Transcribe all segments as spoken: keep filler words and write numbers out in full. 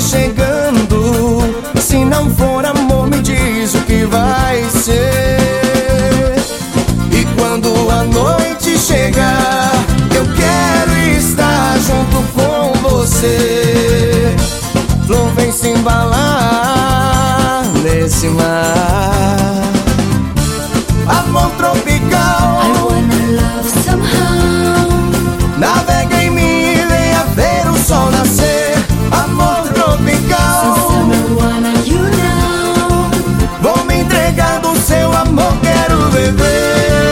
chegando. Se não for amor, me diz o que vai ser. E quando a noite chegar, eu quero estar junto com você. Flor, vem se embalar nesse mar. Amor tropical, I wanna love somehow. navega em mim, venha ver o sol nascer. Amor tropical, Since summer wanna you now. vou me entregar do seu amor, quero beber.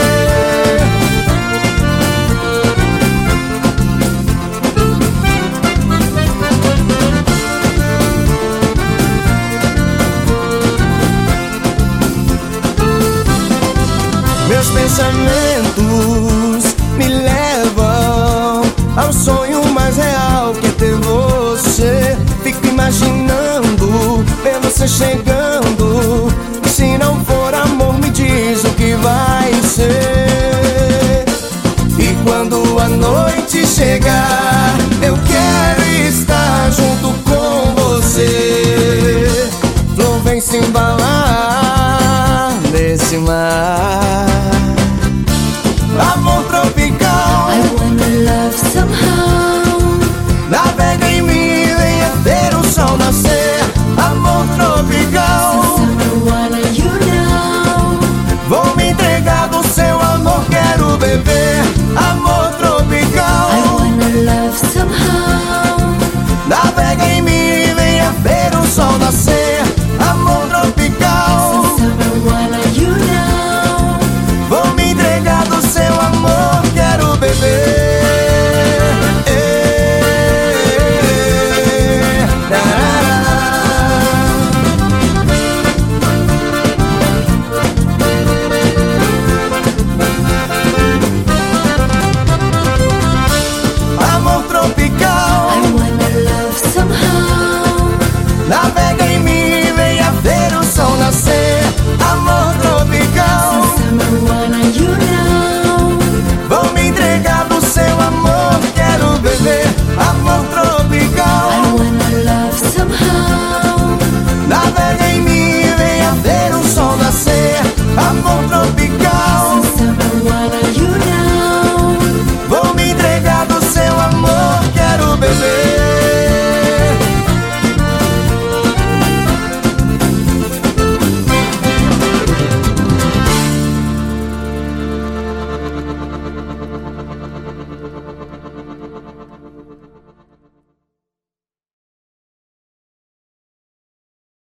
Meus pensamentos me levam ao sonho mais real que é ter você. Fico imaginando ver você chegando. Se não for amor, me diz o que vai ser. E quando a noite chegar,